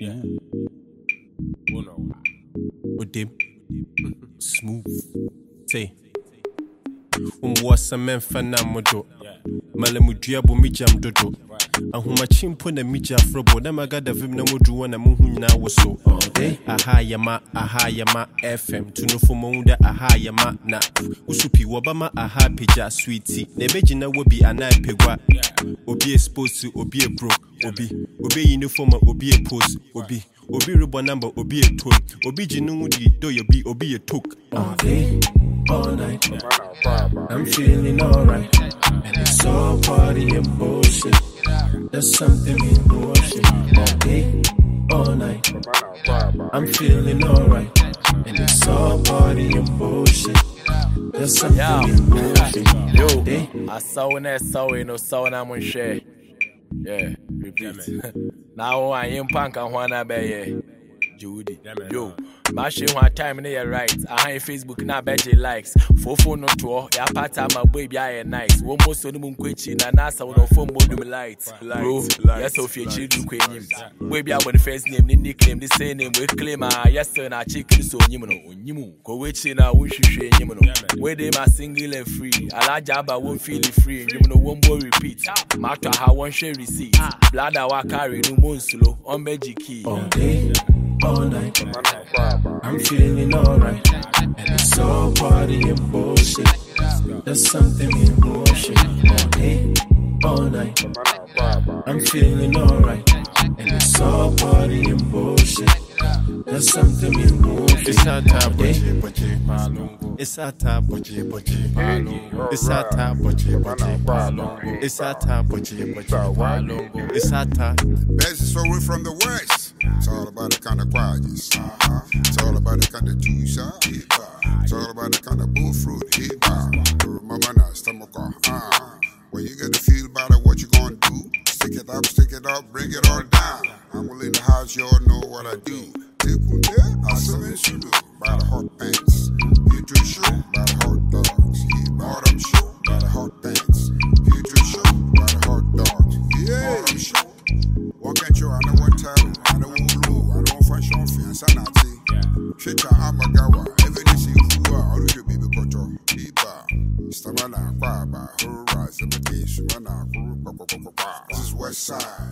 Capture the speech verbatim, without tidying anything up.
Yeah. Uno. With them. Smooth. Say. Umwasa memfa na modo. Malamudua bo mijam dodo. Ahuma chimpo na mija frobo. Na magada vim na modu na muhu nyina woso. Aha yama, aha yama F M. Tunofo munda aha yama na. Usupi wabama aha peja sweetie. Nebeji na wobi anai pegwa. Obi exposed to obi a broke. Obi, obi uniform obi a post. Obi, obi rubber number obi a tone. Obi jinudi do you be obi a took. All day, all night. I'm feeling alright. And it's all party and bullshit. There's something in motion. All day, all night. I'm feeling alright. And it's all party and bullshit. There's something yeah. in motion. Yo, day. I saw when I saw it, no saw when I'm on share. Yeah, repeat. Now I am punk and wanna be Judy. Yo. Mashing one time in the right. I have Facebook now bet you likes. Four phone no tour. Ya part time my baby I am nice. One more so the moon quitching and NASA with a phone modem lights. Bro, yes, of your children queen him. Baby I want the first name, the nickname, the same name. We claim ah yes sir na chicken so nyimono. Nyimu. Go witching na we should share nyimono. Where they my single and free. Alajaba won't feel it free. Nyimono one more repeat. Matter how one share receipt. Blood I walk carry no moon slow. On magic key. All day, all night. I'm feeling alright, and it's all party and bullshit. There's something in motion. All day, all night. I'm feeling alright, and it's all party and bullshit. There's something in motion. It's our time, bochi bochi. It's our time, bochi bochi. It's our time, bochi bochi. It's our time, bochi bochi. It's our time. Best story from the West. It's all about the kind of qualities. Uh-huh. It's all about the kind of juice. Uh, it's all about the kind of bullfruit. Remember now, stomach. Uh-huh. When you get the feel about it, what you gonna do? Stick it up, stick it up, bring it all down. I'm well in the house, you all know what I do. Take one there, I seven should do. By the hot pants. Future show, by the hot dogs. Bottom show, by the hot pants. Future show, by the hot dogs. Yeah, bottom show. What can't you? I know what time. I know what blue. I know fashion fiance. I see. Shita Amagawa. Every day see who are. All you baby koto. Biba. Stamana. Baba. Hurrah. Somebody. Sumana. This is West Side.